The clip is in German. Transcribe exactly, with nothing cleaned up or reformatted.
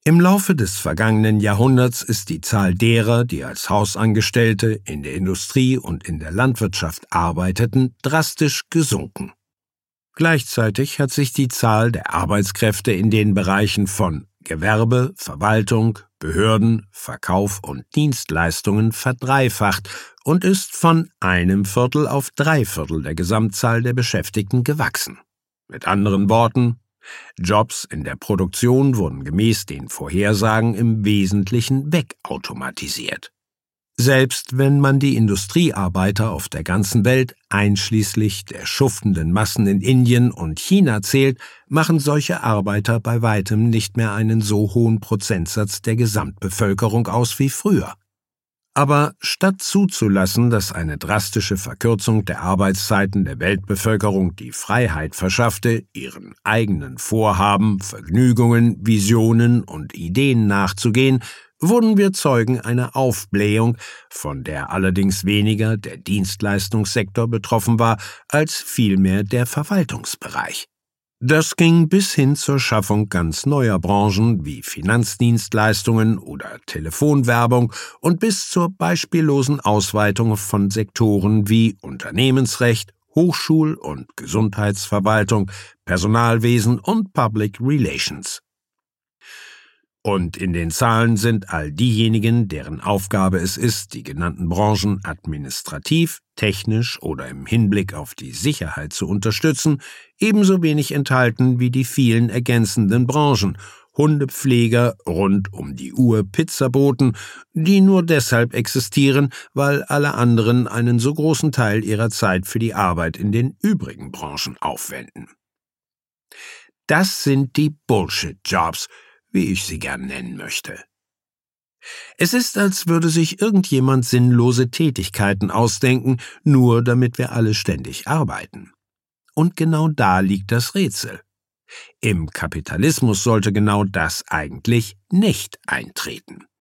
Im Laufe des vergangenen Jahrhunderts ist die Zahl derer, die als Hausangestellte in der Industrie und in der Landwirtschaft arbeiteten, drastisch gesunken. Gleichzeitig hat sich die Zahl der Arbeitskräfte in den Bereichen von Gewerbe, Verwaltung, Behörden, Verkauf und Dienstleistungen verdreifacht und ist von einem Viertel auf drei Viertel der Gesamtzahl der Beschäftigten gewachsen. Mit anderen Worten: Jobs in der Produktion wurden gemäß den Vorhersagen im Wesentlichen wegautomatisiert. Selbst wenn man die Industriearbeiter auf der ganzen Welt, einschließlich der schuftenden Massen in Indien und China zählt, machen solche Arbeiter bei weitem nicht mehr einen so hohen Prozentsatz der Gesamtbevölkerung aus wie früher. Aber statt zuzulassen, dass eine drastische Verkürzung der Arbeitszeiten der Weltbevölkerung die Freiheit verschaffte, ihren eigenen Vorhaben, Vergnügungen, Visionen und Ideen nachzugehen, wurden wir Zeugen einer Aufblähung, von der allerdings weniger der Dienstleistungssektor betroffen war, als vielmehr der Verwaltungsbereich. Das ging bis hin zur Schaffung ganz neuer Branchen wie Finanzdienstleistungen oder Telefonwerbung und bis zur beispiellosen Ausweitung von Sektoren wie Unternehmensrecht, Hochschul- und Gesundheitsverwaltung, Personalwesen und Public Relations. Und in den Zahlen sind all diejenigen, deren Aufgabe es ist, die genannten Branchen administrativ, technisch oder im Hinblick auf die Sicherheit zu unterstützen, ebenso wenig enthalten wie die vielen ergänzenden Branchen, Hundepfleger, rund um die Uhr Pizzaboten, die nur deshalb existieren, weil alle anderen einen so großen Teil ihrer Zeit für die Arbeit in den übrigen Branchen aufwenden. Das sind die Bullshit-Jobs, wie ich sie gern nennen möchte. Es ist, als würde sich irgendjemand sinnlose Tätigkeiten ausdenken, nur damit wir alle ständig arbeiten. Und genau da liegt das Rätsel. Im Kapitalismus sollte genau das eigentlich nicht eintreten.